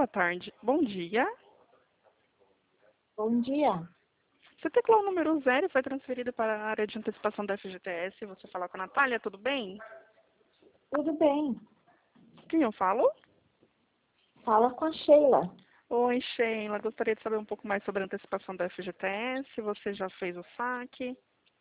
Boa tarde. Bom dia. Bom dia. Você teclou o número 0 e foi transferido para a área de antecipação da FGTS. Você fala com a Natália, tudo bem? Tudo bem? Quem eu falo? Fala com a Sheila. Oi, Sheila. Gostaria de saber um pouco mais sobre a antecipação da FGTS. Você já fez o saque?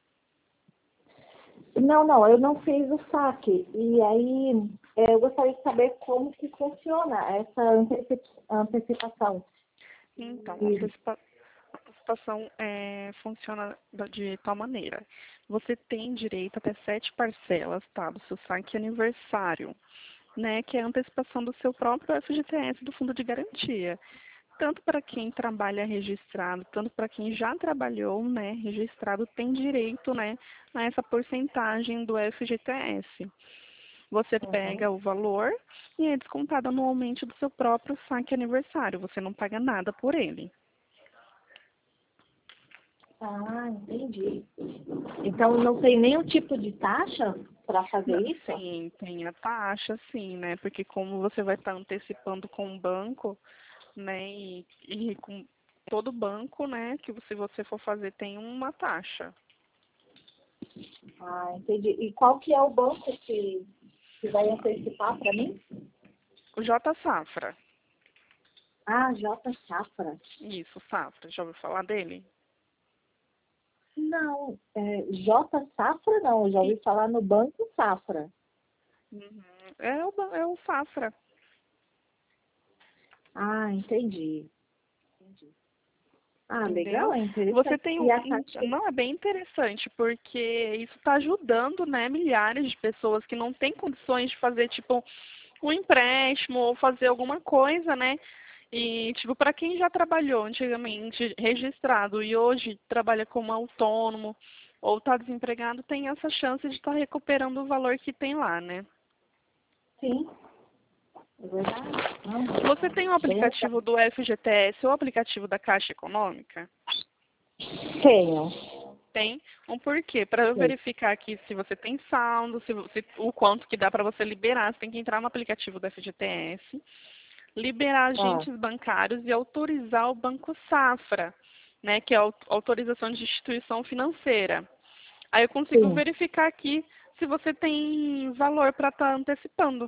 Não, eu não fiz o saque. E aí, eu gostaria de saber como que funciona essa antecipação. Então, E- a antecipação funciona de tal maneira. Você tem direito até 7 parcelas, tá, do seu saque aniversário, né, que é a antecipação do seu próprio FGTS, do Fundo de Garantia. Tanto para quem trabalha registrado, tanto para quem já trabalhou, né, registrado, tem direito, né, a essa porcentagem do FGTS. Você Uhum. pega o valor e é descontado anualmente do seu próprio saque aniversário. Você não paga nada por ele. Ah, entendi. Então, não tem nenhum tipo de taxa para fazer isso? Sim, tem a taxa, sim, né? Porque como você vai estar antecipando com o banco, né? E com todo banco, né? Que se você for fazer tem uma taxa. Ah, entendi. E qual que é o banco que vai antecipar para mim? O J Safra. Ah, J Safra. Isso, Safra. Já ouviu falar dele? Não, J Safra não. Eu já ouvi falar no Banco Safra. Uhum. É o Safra. Ah, entendi. Ah, legal, Entendeu? é Você interessante. tem E a taxa? não é bem interessante, porque isso está ajudando, né, milhares de pessoas que não têm condições de fazer, tipo, um empréstimo ou fazer alguma coisa, né? E, tipo, para quem já trabalhou antigamente registrado e hoje trabalha como autônomo ou está desempregado, tem essa chance de estar recuperando o valor que tem lá, né? Sim, é verdade. Você tem o Bem legal. aplicativo do FGTS ou o aplicativo da Caixa Econômica? Tenho. Tem um porquê. Para eu Sei. verificar aqui se você tem saldo, o quanto que dá para você liberar, você tem que entrar no aplicativo do FGTS, liberar Ah, agentes bancários e autorizar o Banco Safra, né, que é a autorização de instituição financeira. Aí eu consigo sim. verificar aqui se você tem valor para estar antecipando.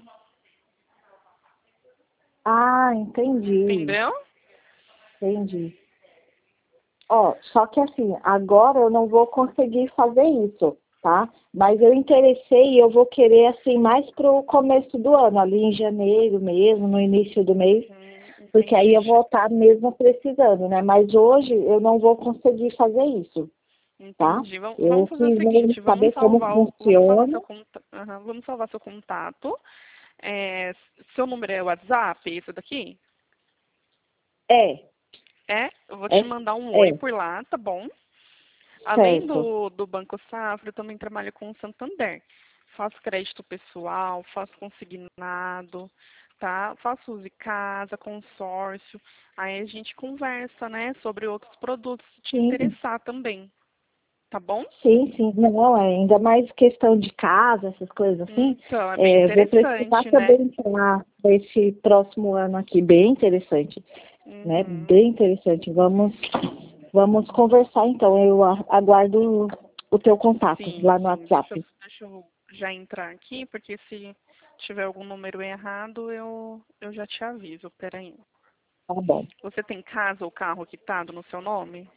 Ah, entendi. Entendeu? Entendi. Ó, só que assim, agora eu não vou conseguir fazer isso, tá? Mas eu interessei e eu vou querer assim mais pro começo do ano, ali em janeiro mesmo, no início do mês, porque aí Entendi. eu vou estar mesmo precisando, né? Mas hoje eu não vou conseguir fazer isso, tá? Entendi. Eu Vamos fazer o quis mesmo seguinte, saber como funciona. vamos salvar seu contato. Seu número é WhatsApp, isso daqui? É, Eu vou te é, mandar um oi é, por lá, tá bom? Além certo. do Banco Safra, eu também trabalho com o Santander. Faço crédito pessoal, faço consignado, tá? Faço uso de casa, consórcio. Aí a gente conversa, né, sobre outros produtos se te Sim, interessar também, tá bom? sim, não, ainda mais questão de casa, essas coisas assim, Então, é bem vou precisar interessante, né? também entrar esse próximo ano aqui, bem interessante, né? Uhum. Bem interessante. Vamos conversar então, eu aguardo o teu contato Sim, lá no sim. WhatsApp. Deixa eu já entrar aqui, porque se tiver algum número errado, eu já te aviso. Peraí. Tá bom. Você tem casa ou carro quitado no seu nome?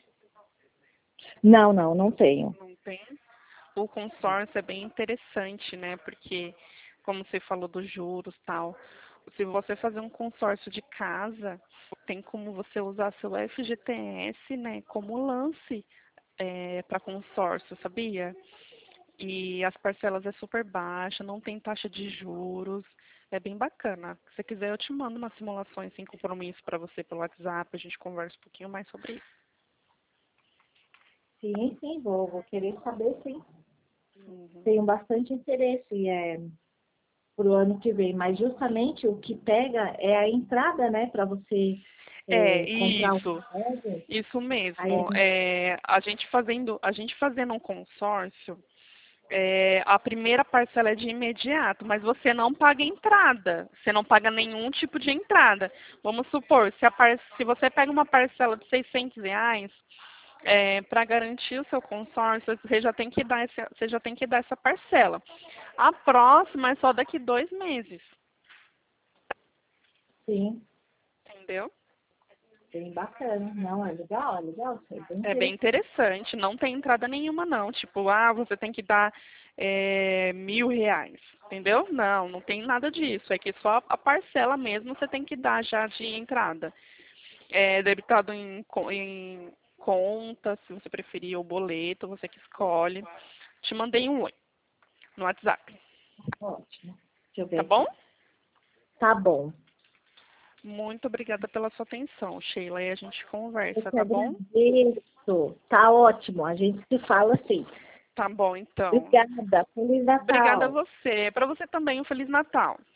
Não tenho. Não tem? O consórcio é bem interessante, né? Porque, como você falou dos juros e tal, se você fazer um consórcio de casa, tem como você usar seu FGTS, né, como lance para consórcio, sabia? E as parcelas é super baixa, não tem taxa de juros. É bem bacana. Se você quiser, eu te mando umas simulações sem compromisso para você pelo WhatsApp, a gente conversa um pouquinho mais sobre isso. Sim, vou querer saber sim. Uhum. Tenho bastante interesse para o ano que vem, mas justamente o que pega é a entrada, né, para você comprar o Isso. imóvel. Isso Aí a mesmo. gente, A gente fazendo um consórcio, A primeira parcela é de imediato, mas você não paga entrada. Você não paga nenhum tipo de entrada. Vamos supor, se você pega uma parcela de R$ 600, para garantir o seu consórcio, você já tem que dar essa parcela. A próxima é só daqui 2 meses. Sim, Entendeu? bem bacana. Não, é legal, sei, bem É bem interessante, não tem entrada nenhuma não, tipo, você tem que dar R$ 1.000, entendeu? Não, não tem nada disso, é que só a parcela mesmo você tem que dar já de entrada. É debitado em conta, se você preferir, ou boleto, você que escolhe. Te mandei um oi no WhatsApp, ótimo. Deixa eu ver tá bom? aqui. Tá bom. Muito obrigada pela sua atenção, Sheila, e a gente Eu conversa, te tá bom? agradeço. Tá ótimo. A gente se fala assim. Tá bom, então. Obrigada. Feliz Obrigada a Natal. você. Para você também, um Feliz Natal.